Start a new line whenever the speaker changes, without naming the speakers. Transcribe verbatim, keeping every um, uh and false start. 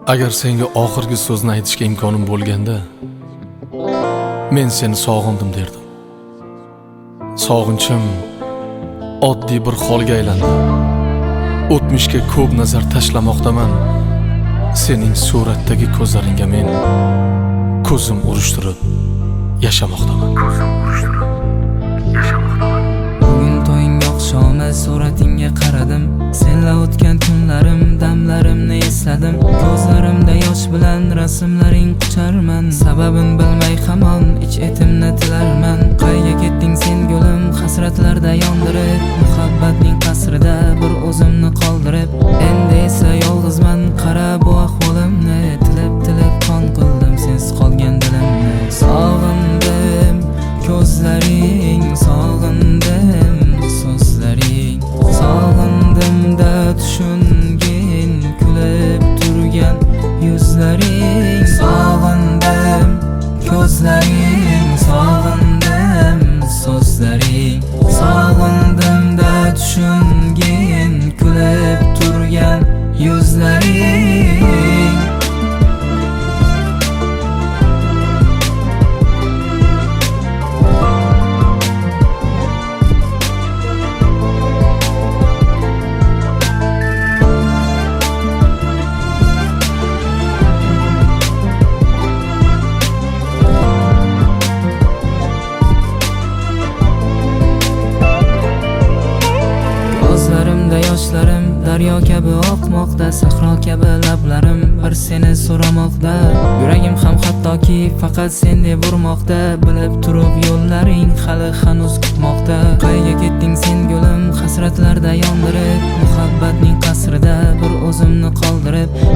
Agar senga oxirgi so'zni aytishga imkonim bo'lganda, men seni sog'indim derdim. Sog'inchim oddiy bir holga aylandi. O'tmishga ko'p nazar tashlamoqdaman. Sening suratdagi ko'zlaringga men ko'zim urishtirib yashamoqdaman. Ko'zim urishtirib yashamoqdaman.
Bugun to'yinga oqshomi suratingga qaradim. Senla o'tgan kunlarim, damlarimni esladim. Ko'zlarimda yosh bilan rasmlaring qucharman. Sababin bilmay hamon ich etimni tilarman. Qayga ketding sen gulim, hasratlarda yondirib, muhabbatning qasrida bir o'zimni qoldirib. Endi esa yolg'izman, qara bu ahvolimni, tilib tilib qon qildim sensiz qolgan dilimni. Sog'indim ko'zlaring, sog'indim so'zlaring, sog'indimda tushungin kulib turgan yuzlaring. Sog'indim ko'zlaring, sog'indim so'zlaring, sog'indimda tushungin kulib turgan yuzlaring. Yoshlarim daryo kabi oqmoqda, sahro kabi lablarim bir seni so'ramoqda. Yuragim ham hattoki faqat sen deb urmoqda. Bilib turib yo'llaring hali hanuz kutmoqda. Qayga ketding sen gulim, hasratlarda yondirib, muhabbatning qasrida bir o'zimni qoldirib.